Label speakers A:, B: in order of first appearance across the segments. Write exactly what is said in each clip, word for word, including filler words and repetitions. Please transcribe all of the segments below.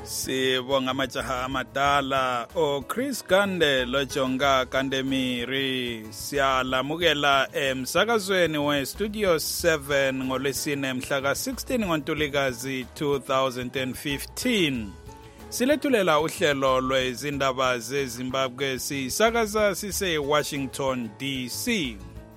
A: Sibonga amajaha amadala o Chris Gande lo Jonga Kandemiri siyalamukela emsakazweni we Studio seven ngolwesine mhla ka sixteen ngoNtulikazi two thousand fifteen. Silethulela uhlelo lwezindaba zeZimbabwe sisakaza sise Washington D C.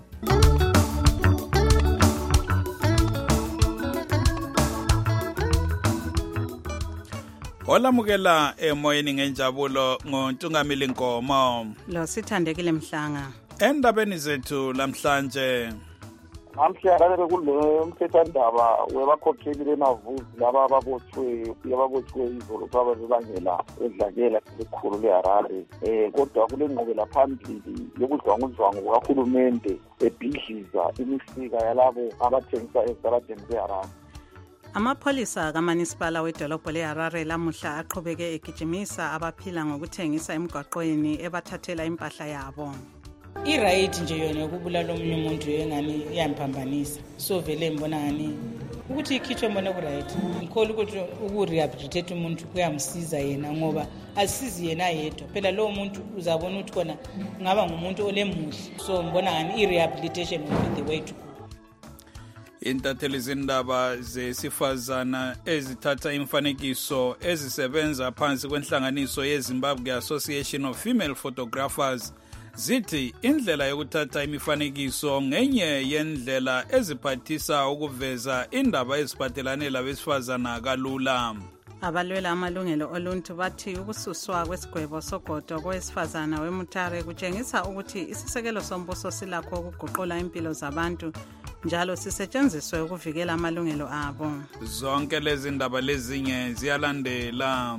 A: Olamukela emoyeni ngenjabulo ngoNtungamili Nkomo.
B: Lo sithandekile Mhlanga.
A: Endabeni zethu lamhlanje.
C: Namhlanje kule mthethwandaba webakhokheli benavuzi laba ababotshwe yababotshwe izolo kwababangela edlakela elikhulu leHarare. Eh kodwa kule ngqubela phambili yokudlwangudlwangu kahulumende ebhidliza imisika yalabo abathengisa ezaladeni zeHarare.
B: Amapholisa kaMunicipal wedolobho leHarare lamuhla aqhubeke egijimisa abaphila ngokuthengisa emgwaqweni ebathathela impahla yabo.
D: I-right nje yona ukubulala omunye umuntu engani iyamphambanisa. So vele mbona ngani ukuthi ikhitshwe mbona ku-right. Ngikholwa ukuthi uku-rehabilitate umuntu kuyamsiza yena ngoba asisizi yena yedwa. Phela lowo muntu uzabona ukuthi kona ngaba ngumuntu olemuhle. So mbona ngani i-rehabilitation will be the way to go.
A: Intatheli zindaba zesifazana ezithatha imfanekiso ezisebenza phansi kwenhlanganiso yeZimbabwe Association of Female Photographers zithi indlela yokuthatha imifanekiso ngenye yendlela eziphathisa ukuveza indaba eziphathelane labesifazana kalula.
B: Abalwela amalungelo oluntu bathi ukususwa kwesigwebo sogodo kowesifazana weMutare kutshengisa ukuthi isisekelo sombuso silakho ukuguqula impilo zabantu njalo sisetshenziswe ukuvikela amalungelo abo.
A: Zonke lezi ndaba lezinye ziyalandela.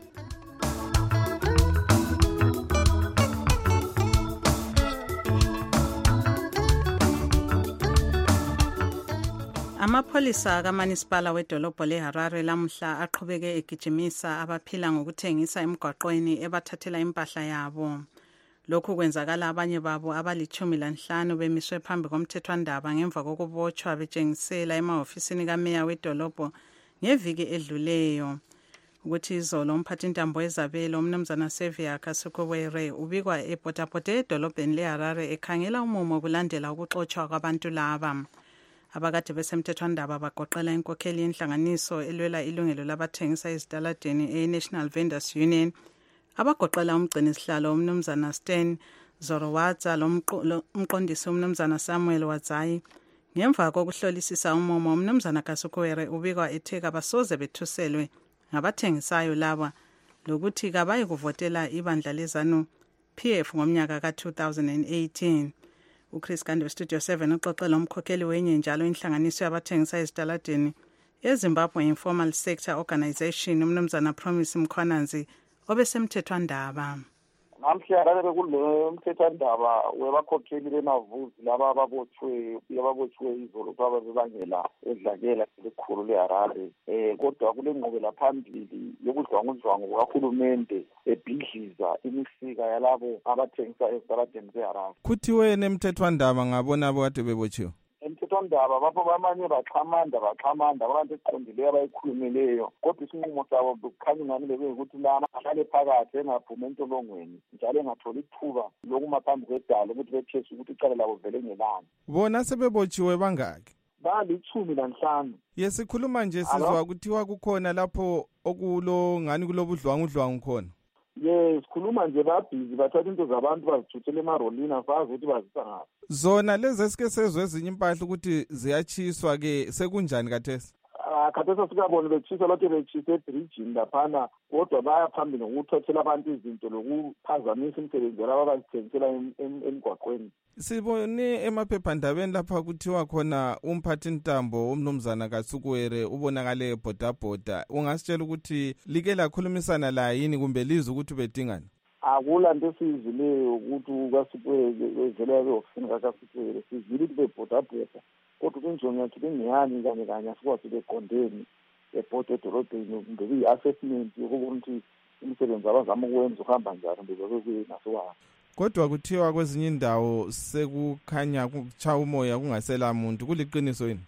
B: Amapholisa kaMunicipal wedolobho leHarare lamuhla aqhubeke egijimisa abaphila ngokuthengisa emgwaqweni ebathathela impahla yabo. Lokhu kwenzakala abanye babo abalitshumi lanhlanu bemiswe phambi komthethwandaba ngemva kokubotshwa betshengisela emahofisini kameya wedolobho ngeviki edluleyo. Ukuthi izolo umphathintambo wezabelo umnumzana Xavier Kasukuwere ubikwa eBotabote edolobheni leHarare ekhangela umumo kulandela ukuxotshwa kwabantu laba. Abakade besemthethwandaba bagoqela inkokheli yenhlanganiso elwela ilungelo labathengisa ezitaladeni e-National Vendors Union, abagoqela umgcini sihlalo umnumzana Stan Zorowadza lomqondisi umnumzana Samuel Wadzayi. Ngemva kokuhlolisisa umumo umnumzana Kasukuwere ubikwa etheka basoze bethuselwe ngabathengisayo laba lokuthi kabayi kuvotela ibandla lezanu P F ngomnyaka ka two thousand eighteen. uChris Gande Studio seven uxoxela umkhokheli wenye njalo inhlanganiso yabathengisa ezitaladeni eZimbabwe Informal Sector Organization umnumzana Promise Mkhwananzi obesemthethwandaba.
C: Namhlanje kule mthethwandaba webakhokheli benavuzi laba ababotshwe yababotshwe izolo kwababangela edlakela elikhulu leHarare. Eh kodwa kule ngqubela phambili yokudlwangudlwangu kahulumende ebhidliza imisika yalabo abathengisa ezaladeni zeHarare.
E: Kuthiwe nemthethwandaba ngabona abo kade bebotshiwe.
C: Emthethwandaba bapho bamanye baxhamanda baxhamanda abantu eqondileyo abayikhulumileyo kodwa isinqumo sabo kukhanya ngani bebe ukuthi lana ahlale phakathi engaphuma entolongweni njalo engatholi ithuba lokuma phambi kwedalo ukuthi bethese ukuthi icala labo vele ngelani.
E: Bona sebebotshiwe bangaki?
C: Balitshumi lanhlanu.
E: Yesikhuluma nje sizwa kuthiwa kukhona lapho okulo ngani kulobudlwangudlwangu khona.
C: Yes, khuluma nje babhizi bathatha into zabantu bazithuthele emarolini afazi ukuthi bazisa ngaphi.
E: Zona lezi esike sezwe ezinye impahla ukuthi ziyachiswa ke sekunjani kathesi?
C: Ah kathesi sikabona bechiswa lokho bechisa ebridgini laphana kodwa baya phambili ngokuthothela abantu izinto lokuphazamisa umsebenzi laba abazithengisela emgwaqweni.
E: Sibone emaphephandabeni lapha kuthiwa khona umphathintambo umnumzana Kasukuwere ubonakale eBotabota. Ungasitshela ukuthi like lakhulumisana la yini kumbe liza ukuthi bedingani?
C: Akula nto sizileyo ukuthi Kasukuwere ezela ofisini kaKasukuwere sizile ukuthi beBotabota. Kodwa kunjongo yakhe bengiyani kanye kanye asikwazi beqondeni eBotabota edolobheni kumbe i-assessment yokubona ukuthi umsebenzi abazama ukwenza uhamba njani bezeke kuyinasowa.
E: Kodwa kuthiwa kwezinye indawo sekukhanya kucha umoya kungasela muntu kuliqiniso yini?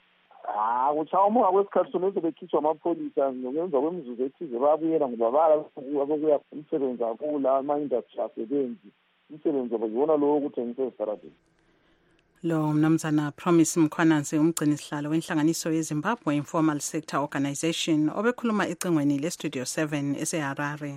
C: Ah, kuchawumuka kwesikhathi sonke bekhishwa amapholisa ngokwenza kwemizuzu ethize babuyela ngoba bala abokuya umsebenzi akula ama-industry asebenzi umsebenzi abayiwona lowo ukuthengisa ezitarabheni.
B: Lo mnumzana Promise Mkhwanazi umgcini sihlalo wenhlanganiso yeZimbabwe Informal Sector Organization obekhuluma ecingweni leStudio seven eseHarare.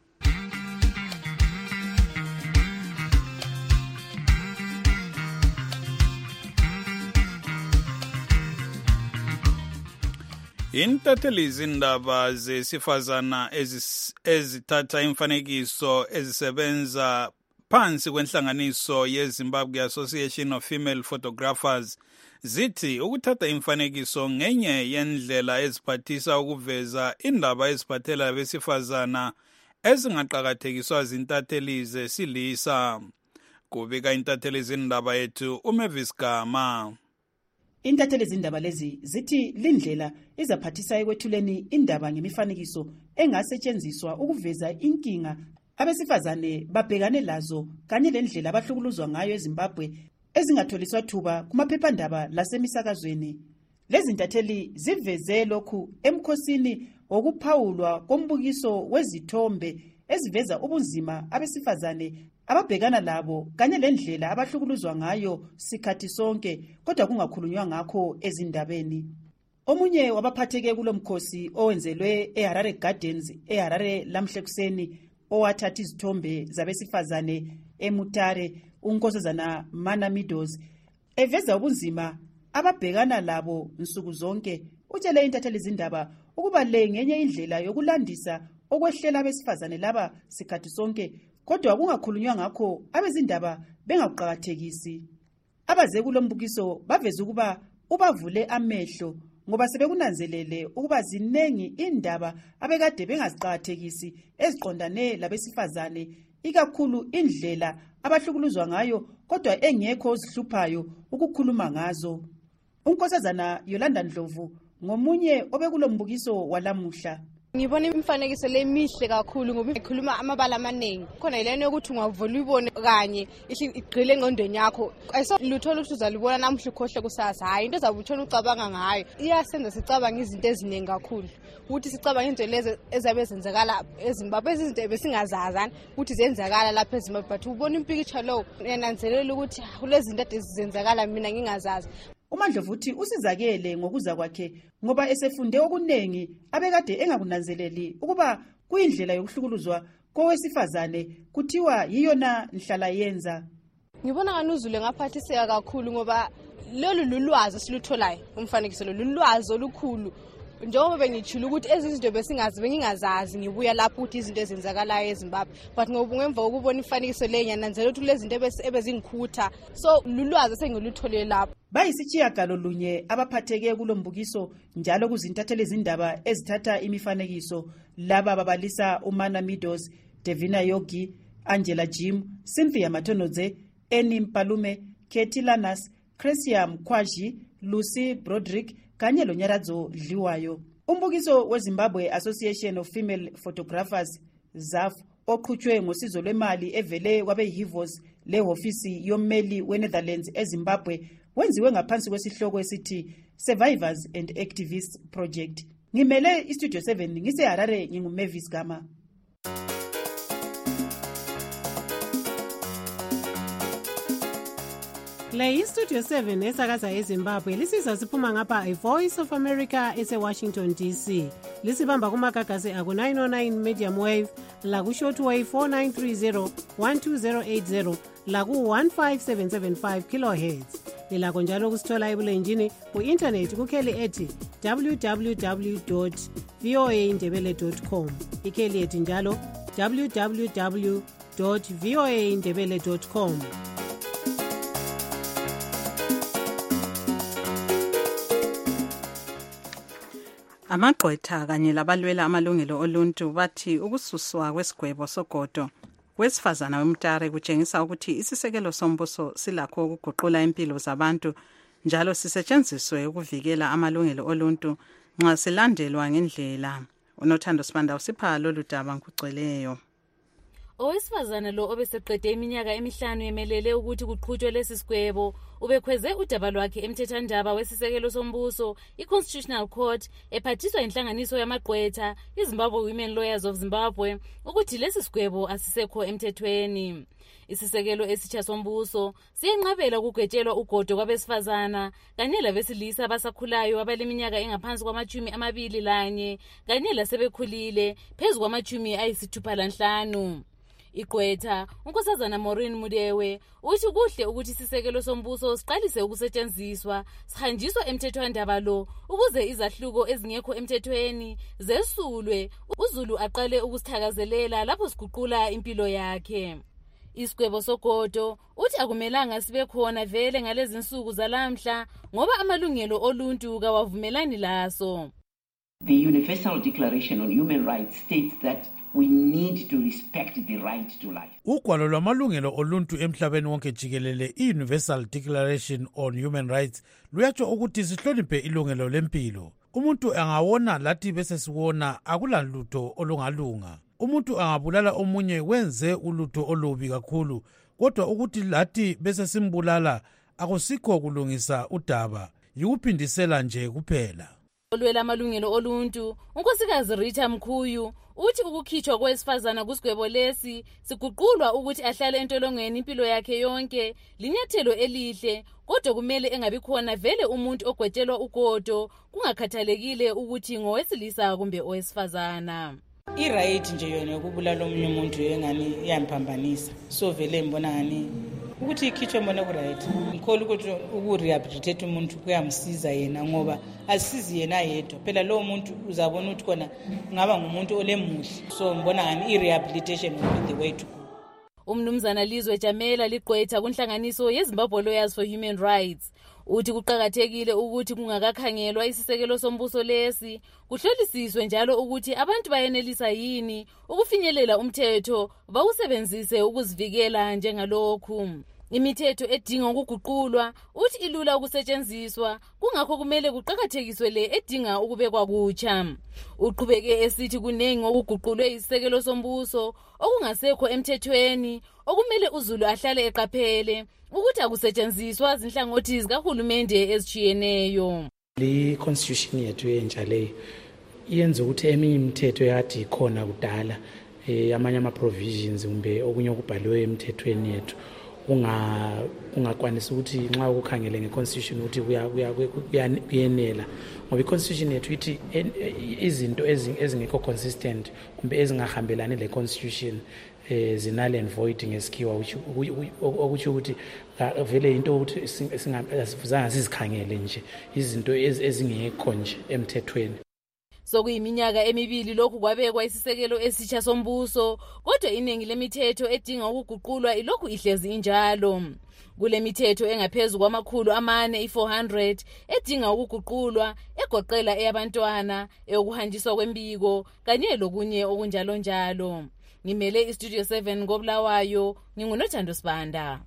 A: Intatheli izindaba zesifazana ezithatha imfanekiso ezisebenza phansi kwenhlanganiso yeZimbabwe Association of Female Photographers zithi ukuthatha imfanekiso ngenye yendlela eziphathisa ukuveza indaba eziphathela besifazana ezingaqhakathekiswa zintatheli zesilisa. Kubika intatheli izindaba yethu uMavis Gama.
F: Intatheli izindaba lezi zithi lindlela izaphathisa ekwethuleni indaba ngemifanekiso engasetshenziswa ukuveza inkinga abesifazane babhekane lazo kanye lendlela abahlukuluzwa ngayo eZimbabwe ezingatholiswa thuba kumaphephandaba lasemisakazweni. Lezi ntatheli ziveze lokhu emkhosini wokuphawulwa kombukiso wezithombe eziveza ubunzima abesifazane ababhekana labo kanye lendlela abahlukuluzwa ngayo sikhathi sonke kodwa kungakhulunywa ngakho ezindabeni. Omunye wabaphatheke kulomkhosi owenzelwe eHarare Gardens eHarare lamhlekuseni owathatha izithombe zabesifazane eMutare unkosazana Mana Meadows eveza ubunzima ababhekana labo nsuku zonke. Utshele intatheli izindaba ukuba le ngenye indlela yokulandisa okwehlela abesifazane laba sikhathi sonke kodwa kungakhulunywa ngakho abezindaba bengakuqhakathekisi. Abaze kulombukiso baveza ukuba ubavule amehlo ngoba sebekunanzelele ukuba zinengi indaba abekade bengaziqhakathekisi eziqondane labesifazane ikakhulu indlela abahlukuluzwa ngayo kodwa engekho ozihluphayo ukukhuluma ngazo. Unkosazana Yolanda Ndlovu ngomunye obekulombukiso walamuhla.
G: Ngibona imfanekiso lemihle kakhulu ngoba ikhuluma amabala amaningi. Khona ilene yokuthi ungavula ibone kanye igqile engqondweni yakho. Ayisoluthola ukuthi uzalibona namuhla ukhohle kusasa. Hayi into ezabuthola ucabanga ngayo. Iyasenza sicabanga izinto eziningi kakhulu. Ukuthi sicabanga into lezi ezabe zenzakala eZimbabwe izinto ebesingazazana ukuthi zenzakala lapha eZimbabwe but ubona impicture lo uyananzelela ukuthi kulezi zinto ezenzakala mina ngingazazi.
F: uMandlovu uthi usizakele ngokuza kwakhe ngoba esefunde okunengi abekade engakunanzeleli ukuba kuyindlela yokuhlukuluzwa kowesifazane kuthiwa yiyona nhlala yenza.
G: Ngibona ngani uzule ngaphathiseka kakhulu ngoba lolu lulwazi silutholayo umfanekiso lolu lulwazi olukhulu. Njengoba bengitshilo ukuthi ezizinto besingazi bengingazazi ngibuya lapho ukuthi izinto ezenzakalayo eZimbabwe but ngoba ngemva ukubona ifanekiso le nyananzela ukuthi lezi zinto ebezingikhutha so lulwazi sengilutholele lapho.
F: Bayisitshiyagalo lunye abaphatheke kulombukiso njalo kuzintatheli izindaba ezithatha imifanekiso laba babalisa uMana Meadows, Devina Yogi, Angela Jim, Cynthia Matonodze, Eni Mpalume, Katie Lanas, Cresia Mkwaji, Lucy Broderick kanye loNyaradzo Dliwayo. Umbukiso weZimbabwe Association of Female Photographers Z A F oqhutshwe ngosizo lwemali evele kwabeYivos lehofisi yommeli weNetherlands eZimbabwe wenziwe ngaphansi kwesihloko esithi Survivors and Activists Project. Ngimele iStudio seven ngiseHarare nginguMavis Gama.
H: Le iStudio seven esakaza eZimbabwe lisiza siphuma ngapha iVoice of America eseWashington D C. Lisibamba kumagagasi aku nine oh nine medium wave, laku shortwave four nine three zero, one two zero eight zero, laku one five seven seven five kilohertz. Lilakho njalo kusithola ebulenjini ku-internet kukheli ethi w w w dot v o a ndebele dot com. Ikheli ethi njalo w w w dot v o a ndebele dot com.
B: Amagqwetha kanye labalwela amalungelo oluntu bathi ukususwa kwesigwebo sogodo kwesifazana weMutare kutshengisa ukuthi isisekelo sombuso silakho ukuguqula impilo zabantu njalo sisetshenziswe ukuvikela amalungelo oluntu nxa silandelwa ngendlela. UNothando Sibanda usipha lolu daba ngokugcweleyo.
I: Owesifazana lo obeseqede iminyaka emihlanu emelele ukuthi kuqhutshwe lesi sigwebo ubekhweze udaba lwakhe emthethandaba wesisekelo sombuso i-Constitutional Court ephathiswa inhlanganiso yamagqwetha iZimbabwe Women Lawyers of Zimbabwe ukuthi lesi sigwebo asisekho emthethweni. Isisekelo esitsha sombuso siyenqabela ukugwetshelwa ugodo kwabesifazana kanye labesilisa abasakhulayo abaleminyaka engaphansi kwamachumi amabili lanye kanye lasebekhulile phezu kwamachumi ayisithupha lanhlanu. Igqwetha unkosazana Maureen Mudewe uthi kuhle ukuthi isisekelo sombuso siqalise ukusetshenziswa sihanjiswa emthethwandaba lo ukuze izahluko ezingekho emthethweni zesulwe uZulu aqale ukusithakazelela lapho siguqula impilo yakhe. Isigwebo sogodo uthi akumelanga sibe khona vele ngalezi insuku zalamhla ngoba amalungelo oluntu kawavumelani laso.
J: The Universal Declaration on Human Rights states that we need to respect the right to life.
K: Ugwalo lwamalungelo oluntu emhlabeni wonke jikelele i-Universal Declaration on Human Rights luyatsho ukuthi sihloniphe ilungelo lempilo. Umuntu angawona lathi bese siwona akulalutho olungalunga. Umuntu angabulala omunye wenze ulutho olubi kakhulu, kodwa ukuthi lathi bese simbulala akusikho kulungisa udaba, yikuphindisela nje kuphela.
I: Olwela amalungelo oluntu unkosikazi Rita Mkhuyu uthi ukukhitshwa kwesifazana kusigwebo lesi siguqulwa ukuthi ahlale entolongweni impilo yakhe yonke linyathelo elihle, kodwa kumele engabi khona vele umuntu ogwetshelwa ugodo kungakhathalekile ukuthi ngowesilisa kumbe owesifazana.
D: I-right nje yona ukubulala omunye umuntu engani iyamphambanisa, so vele mbona ngani ukuthi ikhitshwe mbona ku-right. Ngikholwa ukuthi uku-rehabilitate umuntu kuyamsiza yena ngoba asisizi yena yedwa, phela lowo muntu uzabona ukuthi khona ngaba ngumuntu olemuhle, so mbona ngani i-rehabilitation will be the way to go.
I: Umnumzana Lizwe Jamela ligqwetha kunhlanganiso yeZimbabwe Lawyers for Human Rights uthi kuqhakathekile ukuthi kungakakhangelwa isisekelo sombuso lesi kuhlolisiswe njalo ukuthi abantu bayenelisa yini ukufinyelela umthetho bawusebenzise ukuzivikela njengalokhu. Imithetho edinga ukuguqulwa uthi ilula ukusetshenziswa, kungakho kumele kuqhakathekiswe le edinga ukubekwa kutsha. Uqhubeke esithi kunengi okuguqulwe isisekelo sombuso okungasekho emthethweni okumele uZulu ahlale eqaphele ukuthi akusetshenziswa zinhlangothi zikahulumende ezijiyeneyo.
L: Le constitution yethu entsha leyo iyenza ukuthi eminye imithetho yathi ikhona kudala eh amanye ama provisions kumbe okunye okubhaliwe emthethweni yethu unga ungakwanisa ukuthi nxa ukukhangele ngeconstitution ukuthi kuyenela ngoba iconstitution yethu ithi izinto ezingekho consistent kumbe ezingahambelani le constitution eh zinale and void ngesikhiwa ukuthi ukuthi vele into ukuthi singazange sizikhangele nje izinto ezingekho nje emthethweni.
I: Sokuyiminyaka emibili lokhu kwabekwa isisekelo esitsha sombuso, kodwa iningi lemithetho edinga ukuguqulwa ilokhu ihlezi injalo. Kule mithetho engaphezulu kwamakhulu amane i-four hundred edinga ukuguqulwa egoqela eyabantwana, eyokuhanjiswa kwembiko kanye lokunye okunjalo njalo. Ngimele iStudio seven ngobulawayo, ngingunothando Sibanda.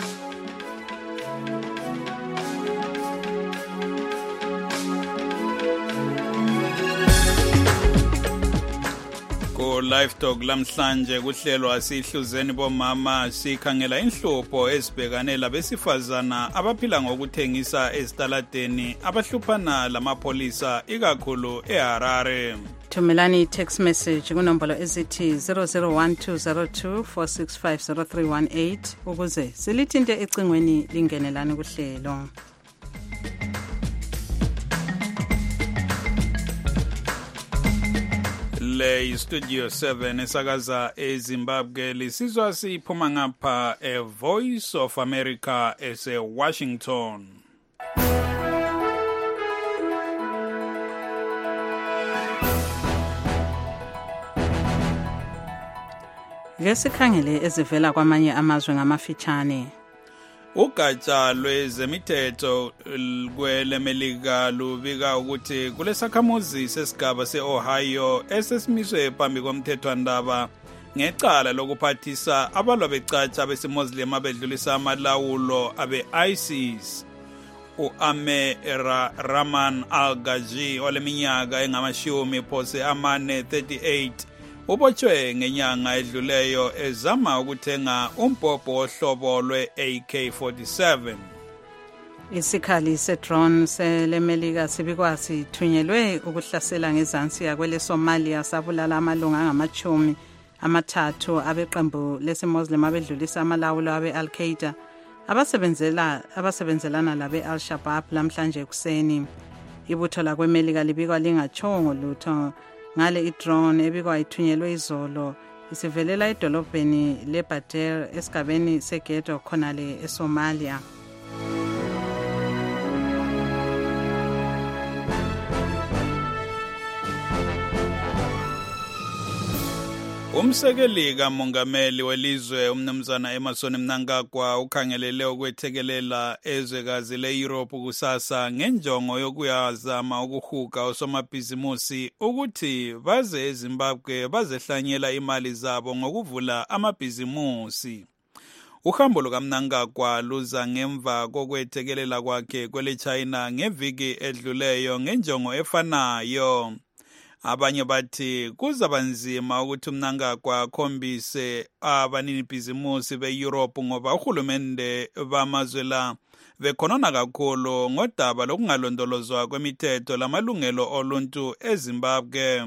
A: Live Talk lamhlanje kuhlelwa sihluzeni bomama sikhangela inhlupho ezibhekane labesifazana abaphila ngokuthengisa ezitaladeni abahluphana lamapolisa ikakhulu eHarare.
B: Thumelani text message kunombolo ezithi zero zero one two zero two four six five zero three one eight ukuze silithinte ecingweni lingenelana kuhlelo.
A: Le Studio seven esakaza eZimbabwe lisizwa siphuma ngapha e Voice of America ese Washington.
B: Ngesikhangele ezivela kwamanye amazwe ngamafitshane.
A: Ugatsha lwezemithetho kwelemelika lubika ukuthi kulesakhamuzi sesigaba seOhio esesimiswe phambi komthethwandaba ngecala lokuphathisa abalwa becatsha besimozilem abedlulisa amalawulo abe-ISIS. U-Ame Rahman Al-Gaji oleminyaka engamashumi phose amane thirty-eight ubotshwe ngenyanga edluleyo ezama ukuthenga umbhobho ohlobo lwe-A K forty-seven.
B: Isikhali se-drone selemelika sibikwa sithunyelwe ukuhlasela ngezansi yakwele Somalia sabulala amalunga angamachumi amathathu abeqembu lesi-Muslim abedlulisa amalawulo abe-Al-Qaeda abasebenzela abasebenzelana labe Al-Shabaab lamhlanje ekuseni. Ibutho lakwemelika libikwa lingachongo lutho ngale i-drone ebikwa ithunyelwe izolo isivelela edolobheni leBader esigabeni seGhetto khonale eSomalia.
A: Umsekeli kamongameli welizwe umnumzana Emmerson Mnangagwa ukhangelele ukwethekelela ezwekazi le-Europe kusasa ngenjongo yokuyazama ukuhuga osomabhizimusi ukuthi baze eZimbabwe bazehlanyela imali zabo ngokuvula amabhizimusi. Uhambo lukaMnangagwa luza ngemva kokwethekelela kwakhe kwele China ngeviki edluleyo ngenjongo efanayo. Abanye bathi kuzabanzima ukuthi uMnangagwa akhombise abanini bhizimusi be-Europe ngoba uhulumende bamazwe la bekhonona kakhulu ngodaba lokungalondolozwa kwemithetho lamalungelo oluntu eZimbabwe.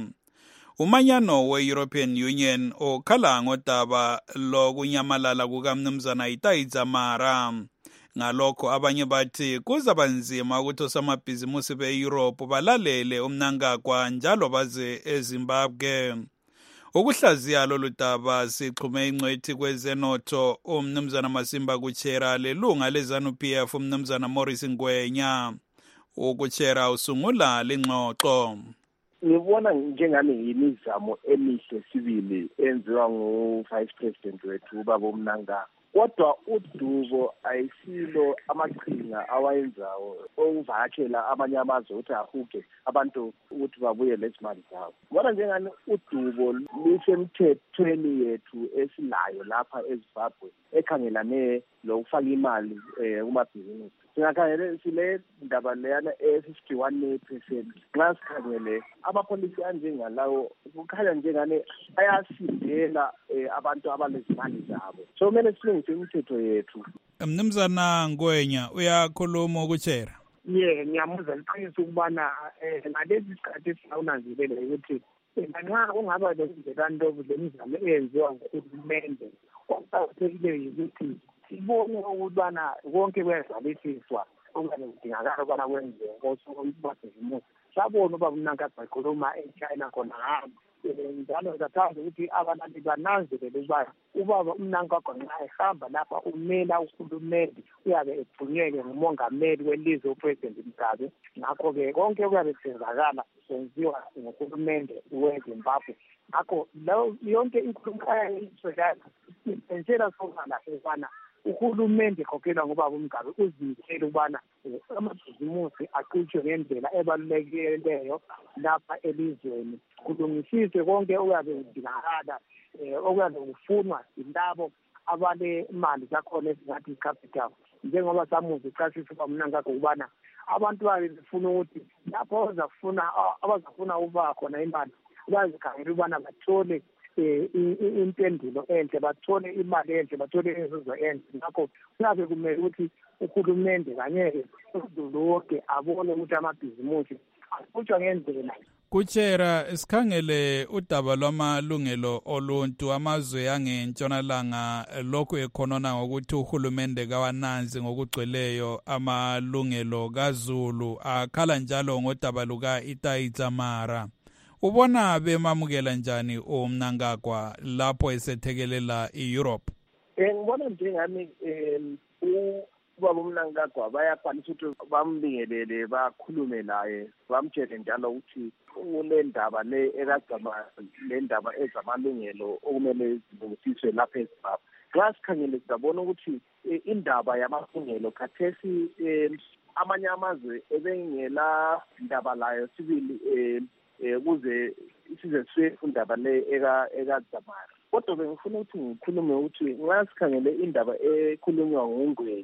A: Umanyano we-European Union okhala ngodaba lokunyamalala kukamnumzana Itai Dzamara. Ngalokho abanye bathi kuzabanzima ukuthi osomabhizimusi be-Europe balalele uMnangagwa njalo baze eZimbabwe. Ukuhlaziya lolu daba sixhume ingcwethi kwezenotho umnumzana Masimba Kuchera lelunga leZANU-P F umnumzana Morris Ngwenya. Ukuchera usungula lengxoxo.
M: Ngibona njengami imizamo emihle sibili enziwa ngu-Vice President wethu ubaba uMnangagwa. Kodwa udubo ayisilo amaqhinga awayenzayo okuvakela abanye amazwe ukuthi ahuge abantu ukuthi babuye lezimali zabo. Ngibona njengani udubo lusemthethweni yethu esilayo lapha eZimbabwe ekhangelane lokufaka imali kumabhizinisi. Singakhangele sile ndaba leyana e-fifty-one percent. Nxa sikhangele amapolisi anjengalawo kukhanya njengane ayasidela abantu abalezimali zabo. So kumele silungise imithetho yethu.
A: Mnumzana Ngwenya uyakhuluma ukuchera.
N: Ye ngiyamuzwa liqiniso ukubana ngalezi sikhathi esawunanzelela ukuthi nxa kungaba lezinto lemizamo eyenziwa nguhulumende okuqakathekileyo ukuthi sibone ukubana konke kuyazalisiswa okanye kudingakala ukubana kwenziwe ngosomabhizimusi. Sabona uba uMnangagwa ekhuluma eChina khona hamba njalo ngiyathanda ukuthi abantu bananzelele ukuba ubaba uMnangagwa nxa ehamba lapha umela uhulumende uyabe ethunyelwe ngumongameli welizwe uPresident Mugabe. Ngakho-ke konke kuyabe kusenzakala senziwa nguhulumende weZimbabwe. Ngakho yonke inkulumo ayayiswelana isentshela sobala ukubana uhulumende ekhokhelwa ngubaba uMgabe uzimisele ukubana amabhizimusi aqhutshwe ngendlela ebalulekileyo lapha elizweni. Kulungisiswe konke okuyabe kudingakala okuyabe kufunwa yilabo abalemali zakhona esingathi i-capital. Njengoba samuzi ichasisa uba Mnangagwa ukubana abantu babe befuna ukuthi lapho abazafuna abazafuna ukuba khona imali bazikhangela ukubana bathole impendulo enhle, bathole imali enhle, bathole inzuzo enhle. Ngakho kuyabe kumele ukuthi uhulumende kanye uzulu wonke abone ukuthi amabhizimusi aqhutshwa ngendlela.
A: Kuchera sikhangele udaba lwamalungelo oluntu amazwe angentshonalanga lokhu ekhonona ngokuthi uhulumende kawananzi ngokugcweleyo amalungelo kaZulu akhala njalo ngodaba luka Itai Dzamara. Ubona bemamukela njani uMnangagwa lapho esethekelela i-Europe?
M: Ngibona njengami ubaba uMnangagwa bayakwanisa ukuthi bambingelele bakhulume naye bamtshele njalo ukuthi kule ndaba le ekagama le ndaba ezamalungelo okumele zilungisiswe lapha eZimbabwe. Nxa sikhangele sizabona ukuthi indaba yamalungelo khathesi amanye amazwe ebengela ndaba layo sibili ukuze size sife indaba le ekadzamara. Kodwa bengifuna ukuthi ngikhulume ukuthi nxa sikhangele indaba ekhulunywa nguNgwenya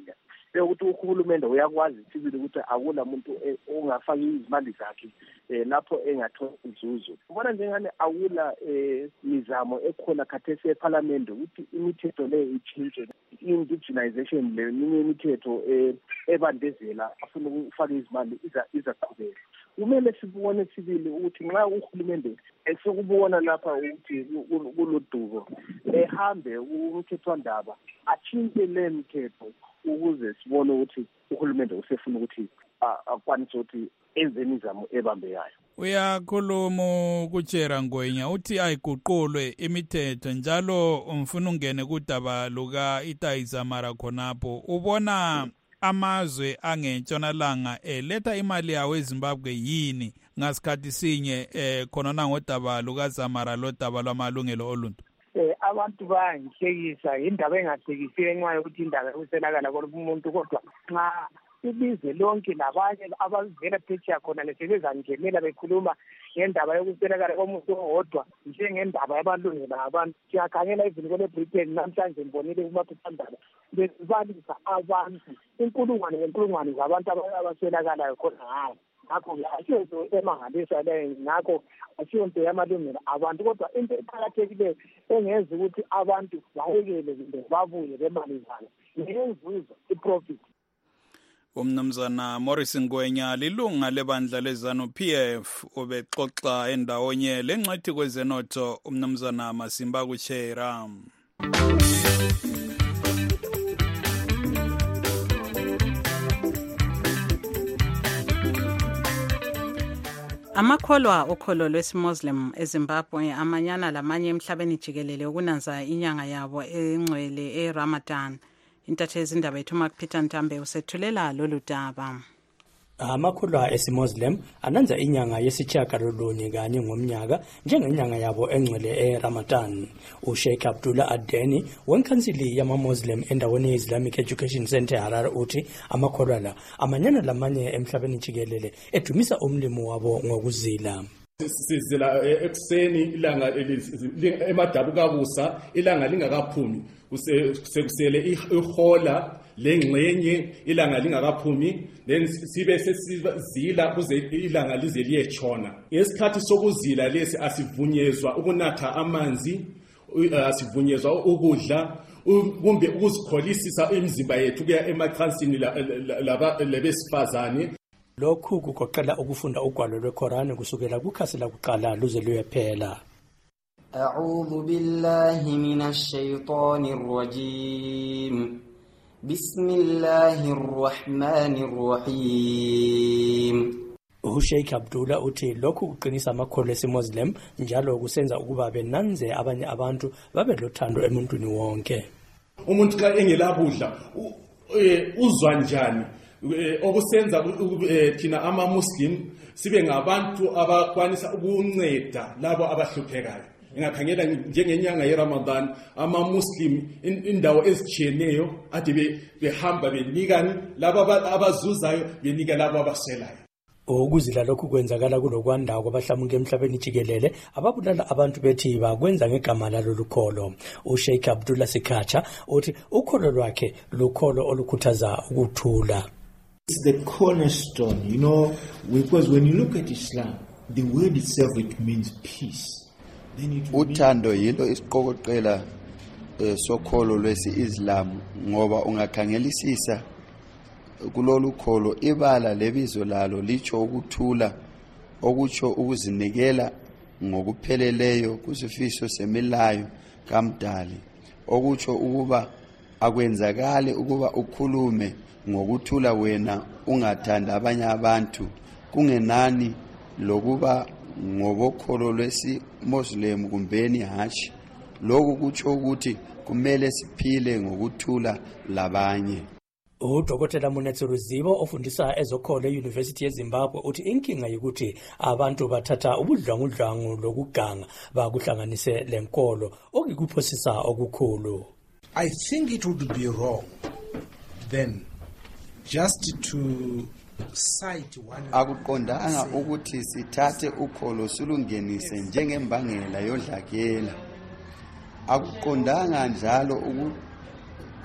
M: ukuthi uhulumende uyakwazi sibili ukuthi akula muntu ongafaki izimali zakhe lapho engathola inzuzo. Ubona njengani akula imizamo ekhona khathesi eParliament ukuthi imithetho le ichinje, indigenization le minye imithetho ebandezela afuna ukufaka izimali izaqhubeka. Kumele sibone sibili ukuthi nxa uhulumende esokubona lapha ukuthi kulodubo ehambe umthethwandaba achinje le mithetho ukuze sibone ukuthi uhulumende usefuna ukuthi akwanise ukuthi enze imizamo ebambeyayo.
A: Uyakhuluma kuTshera Ngwenya uthi ayiguqulwe imithetho njalo umfuna ungene kudaba luka iTaizamara khonapho. Ubona amazwe angentshonalanga eletha imali yawo eZimbabwe yini ngasikhathi sinye eh khona ngodaba lukaZamara lo daba lwamalungelo oluntu?
N: Eh abantu bayangihlekisa indaba engahlekisiwe nxa ukuthi indaba yokuselakala komuntu, kodwa nxa ilizwe lonke labanye abavela phetsheya khona lesebezangenela bekhuluma ngendaba yokuselakala komuntu owodwa njengendaba yabalungelo abantu. Siyakhangela izinto leBritain namhlanje ngibonile kumaphephandaba bezibalisa abantu inkulungwane ngenkulungwane zabantu abaselakalayo khona hayi. Ngakho asiyonto emangalisa leyo, ngakho asiyonto yamalungelo abantu, kodwa into eqakathekileyo engenza ukuthi abantu bayekele kumbe babuye bemali zabo ngenzuzo iprofit.
A: Umnumzana Morris Ngwenya lilunga lebandla lezanu P F ubexoxa endawonye lengxethi kwezenotho umnumzana Masimba kuTshera.
B: Amakholwa okholo lwesiMuslim eZimbabwe amanyana lamanye emhlabeni jikelele ukunanza inyanga yabo engcwele eRamadan. Intatheli indaba yethu Mark Peter Ntambe usethulela lolu daba.
O: Amakholwa esiMuslim ananza inyanga yesitshiyagalolunye kanye ngomnyaka njengenyanga yabo engcwele eRamadan. uSheikh Abdullah Adeni wenkhansili yama-Muslim endaweni Islamic Education Center Harare uthi amakholwa la amanyana lamanye emhlabeni jikelele edumisa umlimo wabo ngokuzila.
P: Sizila ekuseni ilanga emadabu kabusa ilanga lingakaphumi sekusele ihola lengxenye ilanga lingakaphumi then sibe sesizila kuze ilanga lize liyetshona. Ngesikhathi sokuzila lesi asivunyezwa ukunatha amanzi, asivunyezwa ukudla kumbe ukuzikholisisa imizimba yethu kuya emacansini labesifazane.
O: Lokhu kugoqela ukufunda ugwalo lweQuran kusukela kukhasi lakuqala luze luyephela.
Q: A'udhu billahi minash shaitanir rajim. Bismillahir rahmanir rahim.
O: uSheikh Abdullah uthi lokhu kuqinisa amakholwa esiMuslim njalo kusenza ukuba benanze abanye abantu babe lothando emuntwini wonke.
P: Umuntu xa engelabudla uzwa njani? Okusenza thina ama-Muslim sibe ngabantu abakwanisa ukunceda labo abahluphekayo. Ingakhangela njengenyanga yeRamadan ama-Muslim indawo ezitshiyeneyo ade behamba benikani labo abazuzayo benika labo abaswelayo.
O: Ukuzila lokhu kwenzakala kulokwanda kwabahlamuka emhlabeni jikelele ababulala abantu bethi bakwenza ngegama lalo lukholo. uSheikh Abdullah Sikhacha uthi ukholo lwakhe lukholo olukhuthaza ukuthula.
R: It's the cornerstone, you know, because when you look at Islam, the word itself, it means peace. Then it
S: uthando yilo isiqokoqela sokholo lwesi-Islam ngoba ungakhangelisisa kulolu kholo ibala lebizo lalo licho ukuthula okutsho ukuzinikela ngokupheleleyo kusifiso semilayo kaMdali okutsho ukuba akwenzakale ukuba ukhulume ngokuthula wena ungathanda abanye abantu kungenani lokuba ngobokholo lwesi-Muslim kumbeni hashi. Lokhu kutsho ukuthi kumele siphile ngokuthula labanye.
O: uDokotela Munetsi Ruzibo ofundisa ezokholo eUniversity yeZimbabwe uthi inkinga yikuthi abantu bathatha ubudlwangudlwangu lokuganga bakuhlanganise lenkolo okikuphosisa okukhulu.
T: I think it would be wrong then just to cite one.
S: Akuqondanga ukuthi sithathe ukholo sulungenise njengembangela yodlakela. Akuqondanga njalo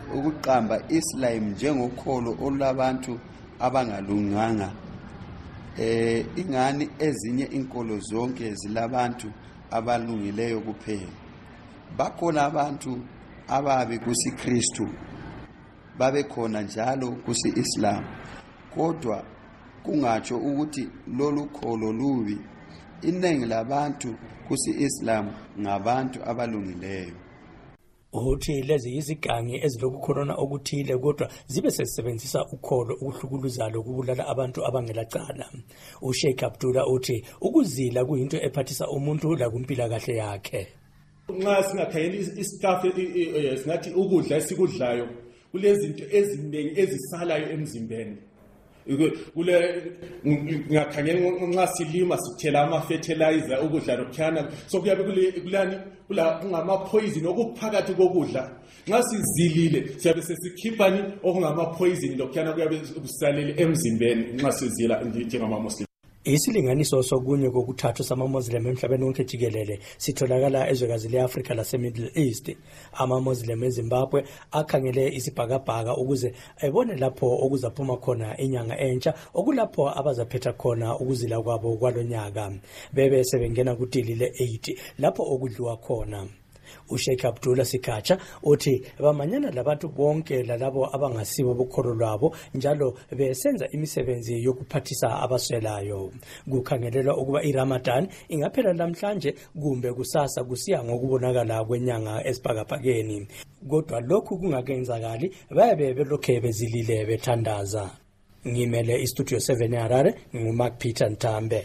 S: ukuqamba Islam njengokholo olabantu abangalunganga. Eh ingani ezinye inkolo zonke zilabantu abalungileyo kuphela. Bakhona abantu ababi kusiKristu, babe khona njalo kusiIslam. Kodwa kungatsho ukuthi lolu kholo lubi. Iningi labantu kusiIslam ngabantu abalungileyo.
O: Uthi lezi izigangi ezilokukhona okuthile kodwa zibe sesebenzisa ukholo ukuhlukuluza lokubulala abantu abangelacala. uSheikh Abdullah uthi ukuzila kuyinto ephathisa umuntu la kumpila kahle yakhe.
P: Nxa singakhangela isitafu singathi ukudla esikudlayo kulezinto eziningi ezisalayo emzimbeni. Kule ngakhangela nxa silima sithela ama fertilizer ukudla lokhana so kuyabe kulani kula ngama poison okuphakathi kokudla. Nxa sizilile siyabe sesikhiphani okungama poison lokhana kuyabe kusalele emzimbeni nxa sizila njengama muslim.
O: Isilinganiso sokunye kokuthathu sama-Muslim emhlabeni wonke jikelele sitholakala ezwekazi le-Afrika lase-Middle East. Ama-Muslim eZimbabwe akhangele isibhakabhaka ukuze ebone lapho okuzaphuma khona inyanga entsha, okulapho abazaphetha khona ukuzila kwabo kwalonyaka. Bebe sebengena kudili le-eight lapho okudliwa khona. uSheikh Abdullah Sikacha uthi bamanyana labantu bonke lalabo abangasibo bokholo lwabo njalo besenza imisebenzi yokuphathisa abaswelayo. Kukhangelelwa ukuba iRamadan ingaphela namhlanje kumbe kusasa kusiya ngokubonakala kwenyanga esibhakabhakeni. Kodwa lokhu kungakenzakali bayabe belokhe bezilile bethandaza. Ngimele iStudio seven eHarare, nguMark Peter Ntambe.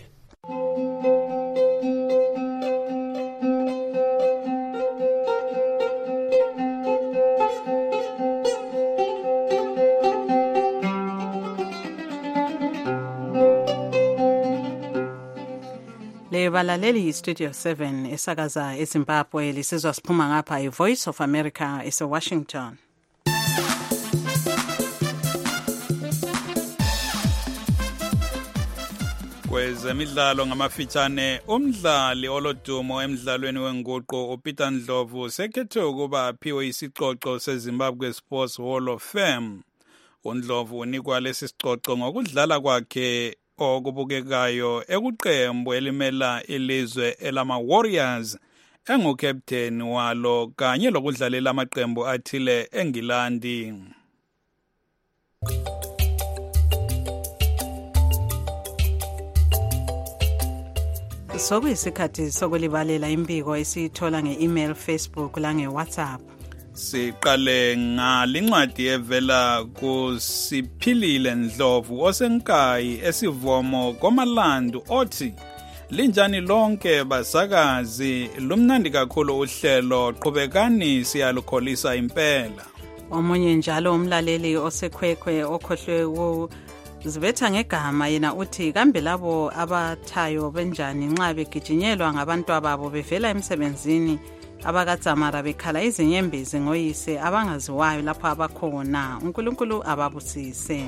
B: Balaleli iStudio seven esakaza eZimbabwe lisizwa siphuma ngapha iVoice of America eseWashington.
A: Kwezemidlalo ngamafitshane, umdlali olodumo emidlalweni wenguqu uPeter Ndlovu sekhethwe ukuba aphiwe isicoco seZimbabwe Sports Hall of Fame. uNdlovu unikwa lesi sicoco ngokudlala kwakhe okubukekayo ekuqembu elimela ilizwe elama Warriors, engukapteni walo kanye lokudlalela amaqembu athile eNgilandi.
B: Sokuyisikhathi sokulibalela imbiko esithola nge-email, Facebook la nge-WhatsApp.
A: Siqale ngalincwadi evela kuSiphilile Ndlovu osenkayi esivomo komalandu othi linjani lonke basakazi, lumnandi kakhulu uhlelo, qhubekani siyalukholisa impela.
B: Omunye njalo umlaleli osekhwekhwe okhohlwe ukuzibetha ngegama yena uthi kambe labo abathayo benjani nxa begijinyelwa ngabantu ababo bevela emsebenzini abakaTsamara bekhala izinyembezi ngoyise abangaziwayo lapho abakhona. uNkulunkulu ababusise.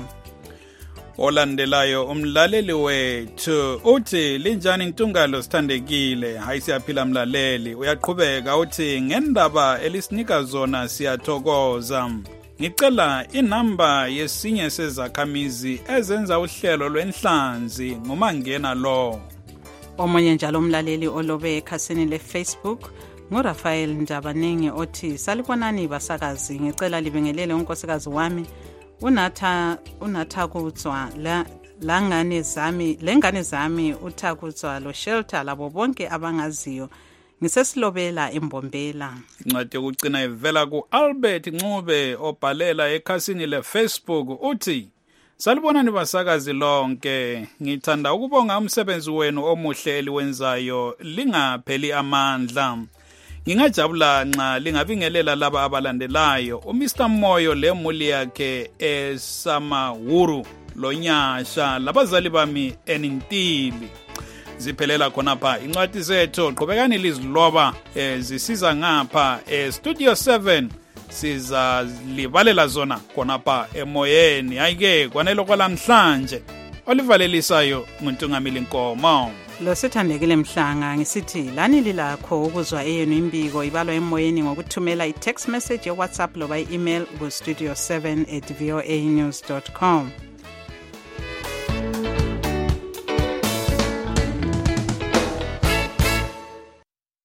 A: Olandelayo umlaleli wethu uthi linjani Ntungalo sithandekile, hayi siyaphila mlaleli, uyaqhubeka uthi ngendaba elisinika zona siyathokoza. Ngicela inamba yesinye sezakhamizi ezenza uhlelo lwenhlanzi ngumangena lo.
B: Omunye njalo umlaleli olobe ekhasini leFacebook nguRafael Njabaningi othi salibonani basakazi, ngicela libingelele unkosikazi wami unatha unatha kutswa la langane zami lengane zami uthakutswa lo shelter labo bonke abangaziyo ngisesilobela embombela.
A: Incwadi yokucina ivela kuAlbert Ncube obhalela ekhasini leFacebook uthi salibonani basakazi lonke, ngithanda ukubonga umsebenzi wenu omuhle eliwenzayo, lingapheli amandla. Ngingajabula nxa lingabingelela laba abalandelayo: uMr Moyo lemuli yakhe eSamahuru lonyasha, labazali bami enintili. Ziphelela khonapha incwadi zethu, qhubekani liziloba zisiza ngapha eStudio seven, siza libalela zona khonapha emoyeni. Ayike kwanelo kwalamhlanje olivalelisayo nguNtungamili Nkomo.
B: Lo sithandekile Mhlanga ngisithi lani lilakho ukuzwa eyenu imbiko ibalwa emoyeni ngokuthumela i-text message ye-WhatsApp loba i-email ku studio seven at voanews dot com.